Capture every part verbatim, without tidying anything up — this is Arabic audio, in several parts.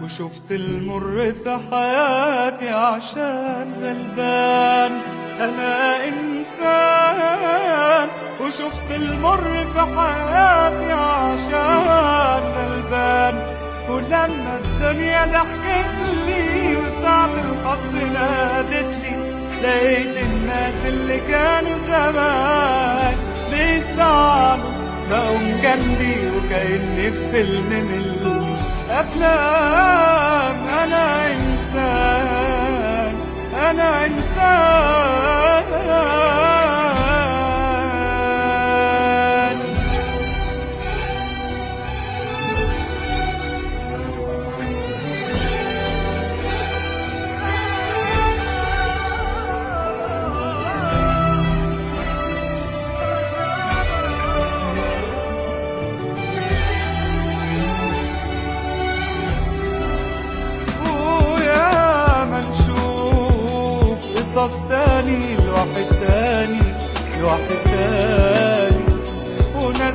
وشفت المر في حياتي عشان غلبان. أنا إنسان وشفت المر في حياتي عشان غلبان. ولما الدنيا ضحكت لي وساعة الحظ نادتلي، لقيت الناس اللي كانوا زمان بيستعانوا بقوا جنبي وكأني في فيلم من الأفلام. أنا إنسان أنا إنسان قصص تاني لواحد تاني لواحد تاني، وناس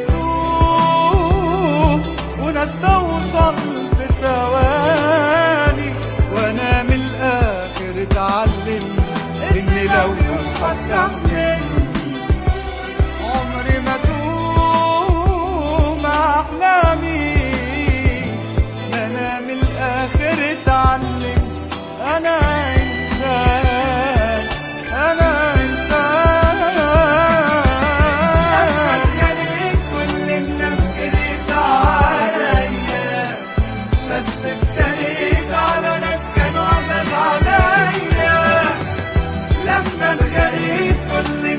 بتدوب وناس توصل في ثواني. وانا من الاخر اتعلم ان لو يوم حد احلامي عمري ما ادوم احلامي. انا من الاخر اتعلم انا إنسان أنا إنسان. لما اتخانقت كل الناس جريت عليا، بس افتريت على ناس كانوا عزاز عليا. لما اتخانقت كل